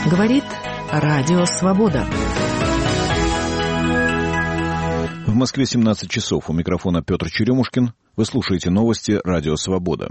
Говорит Радио Свобода. В Москве 17 часов. У микрофона Петр Черемушкин. Вы слушаете новости Радио Свобода.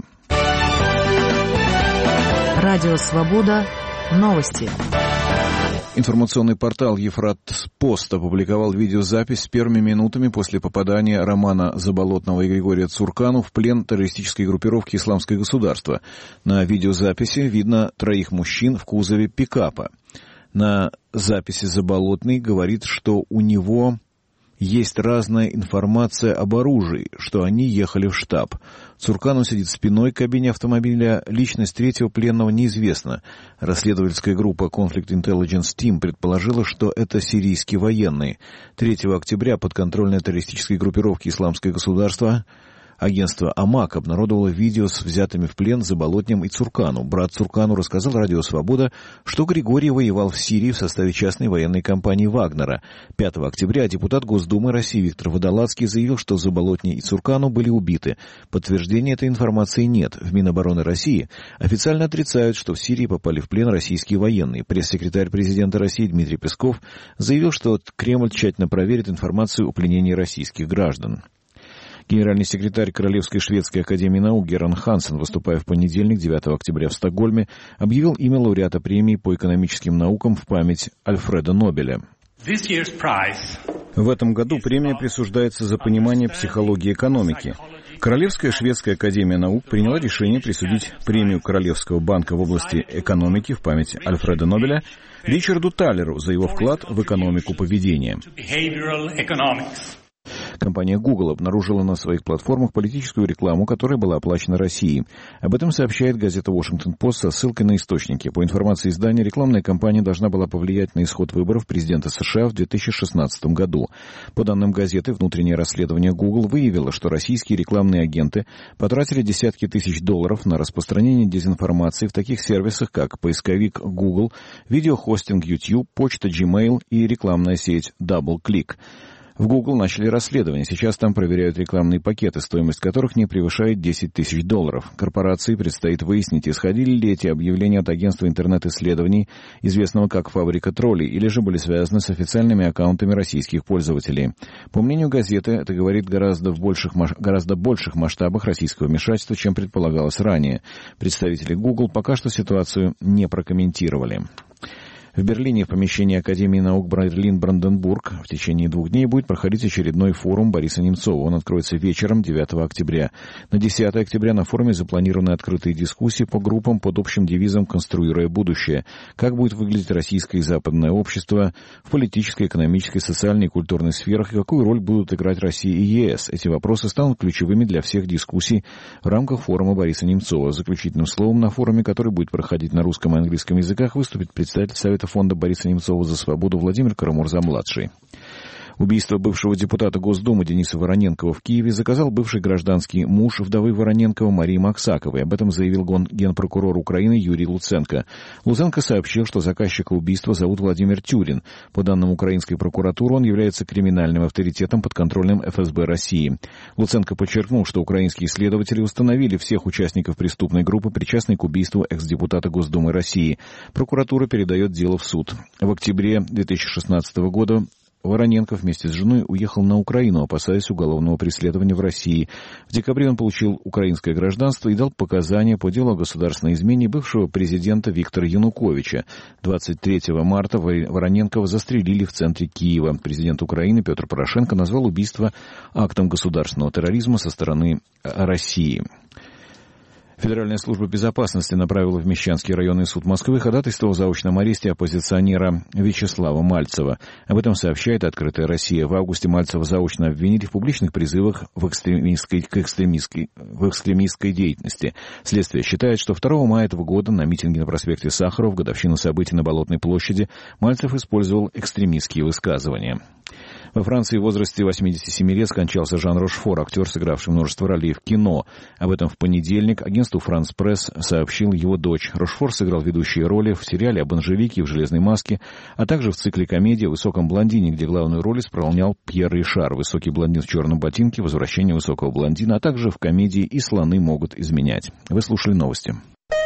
Радио Свобода. Новости. Информационный портал «Ефрат Пост» опубликовал видеозапись с первыми минутами после попадания Романа Заболотного и Григория Цуркану в плен террористической группировки «Исламское государство». На видеозаписи видно троих мужчин в кузове пикапа. На записи Заболотный говорит, что у него есть разная информация об оружии, что они ехали в штаб. Цуркану сидит спиной к кабине автомобиля. Личность третьего пленного неизвестна. Расследовательская группа Conflict Intelligence Team предположила, что это сирийский военный. 3 октября подконтрольной террористической группировки «Исламское государство» агентство АМАК обнародовало видео с взятыми в плен Заболотнем и Цуркану. Брат Цуркану рассказал Радио Свобода, что Григорий воевал в Сирии в составе частной военной компании «Вагнера». 5 октября депутат Госдумы России Виктор Водолацкий заявил, что Заболотний и Цуркану были убиты. Подтверждения этой информации нет. В Минобороны России официально отрицают, что в Сирии попали в плен российские военные. Пресс-секретарь президента России Дмитрий Песков заявил, что Кремль тщательно проверит информацию о пленении российских граждан. Генеральный секретарь Королевской шведской академии наук Геран Хансен, выступая в понедельник, 9 октября в Стокгольме, объявил имя лауреата премии по экономическим наукам в память Альфреда Нобеля. В этом году премия присуждается за понимание психологии экономики. Королевская шведская академия наук приняла решение присудить премию Королевского банка в области экономики в память Альфреда Нобеля Ричарду Талеру за его вклад в экономику поведения. Компания Google обнаружила на своих платформах политическую рекламу, которая была оплачена Россией. Об этом сообщает газета «Вашингтон-Пост» со ссылкой на источники. По информации издания, рекламная кампания должна была повлиять на исход выборов президента США в 2016 году. По данным газеты, внутреннее расследование Google выявило, что российские рекламные агенты потратили десятки тысяч долларов на распространение дезинформации в таких сервисах, как поисковик Google, видеохостинг YouTube, почта Gmail и рекламная сеть DoubleClick. В Google начали расследование. Сейчас там проверяют рекламные пакеты, стоимость которых не превышает 10 тысяч долларов. Корпорации предстоит выяснить, исходили ли эти объявления от агентства интернет-исследований, известного как «Фабрика троллей», или же были связаны с официальными аккаунтами российских пользователей. По мнению газеты, это говорит гораздо больших масштабах российского вмешательства, чем предполагалось ранее. Представители Google пока что ситуацию не прокомментировали. В Берлине в помещении Академии наук Берлин-Бранденбург в течение 2 дней будет проходить очередной форум Бориса Немцова. Он откроется вечером 9 октября. На 10 октября на форуме запланированы открытые дискуссии по группам под общим девизом «Конструируя будущее». Как будет выглядеть российское и западное общество в политической, экономической, социальной и культурной сферах, и какую роль будут играть Россия и ЕС. Эти вопросы станут ключевыми для всех дискуссий в рамках форума Бориса Немцова. Заключительным словом на форуме, который будет проходить на русском и английском языках, выступит представитель Совета фонда Бориса Немцова за свободу Владимир Карамурза-младший. Убийство бывшего депутата Госдумы Дениса Вороненкова в Киеве заказал бывший гражданский муж вдовы Вороненкова Марии Максаковой. Об этом заявил генпрокурор Украины Юрий Луценко. Луценко сообщил, что заказчика убийства зовут Владимир Тюрин. По данным украинской прокуратуры, он является криминальным авторитетом под контролем ФСБ России. Луценко подчеркнул, что украинские следователи установили всех участников преступной группы, причастной к убийству экс-депутата Госдумы России. Прокуратура передает дело в суд. В октябре 2016 года Вороненков вместе с женой уехал на Украину, опасаясь уголовного преследования в России. В декабре он получил украинское гражданство и дал показания по делу о государственной измене бывшего президента Виктора Януковича. 23 марта Вороненкова застрелили в центре Киева. Президент Украины Петр Порошенко назвал убийство актом государственного терроризма со стороны России. Федеральная служба безопасности направила в Мещанский районный суд Москвы ходатайство о заочном аресте оппозиционера Вячеслава Мальцева. Об этом сообщает «Открытая Россия». В августе Мальцева заочно обвинили в публичных призывах в экстремистской деятельности. Следствие считает, что 2 мая этого года на митинге на проспекте Сахарова в годовщину событий на Болотной площади Мальцев использовал экстремистские высказывания. Во Франции в возрасте 87 лет скончался Жан Рошфор, актер, сыгравший множество ролей в кино. Об этом в понедельник агентству «Франс Пресс» сообщил его дочь. Рошфор сыграл ведущие роли в сериале об Анжелике и в «Железной маске», а также в цикле комедии о высоком блондине, где главную роль исполнял Пьер Ришар, высокий блондин в черном ботинке, «Возвращение высокого блондина», а также в комедии «И слоны могут изменять». Вы слушали новости.